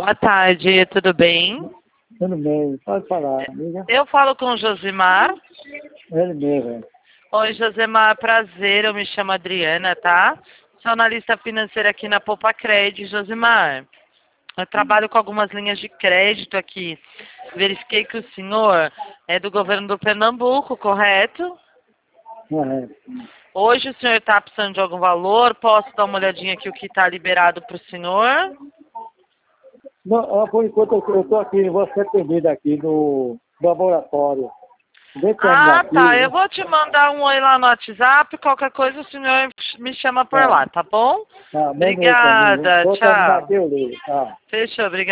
Boa tarde, tudo bem? Tudo bem, pode falar, amiga. Eu falo com o Josimar. Ele mesmo. Oi, Josimar, prazer, eu me chamo Adriana, tá? Sou analista financeira aqui na Poupa Cred, Josimar. Eu trabalho com algumas linhas de crédito aqui. Verifiquei que o senhor é do governo do Pernambuco, correto? Correto. Hoje o senhor está precisando de algum valor? Posso dar uma olhadinha aqui o que está liberado para o senhor? Não, por enquanto eu estou aqui, vou ser atendido aqui no laboratório. Ah, tá. Eu vou te mandar um oi lá no WhatsApp. Qualquer coisa o senhor me chama por lá, tá bom? Tá, Obrigada, vou terminar tchau. aqui, eu ligo. Tá. Fechou, obrigada.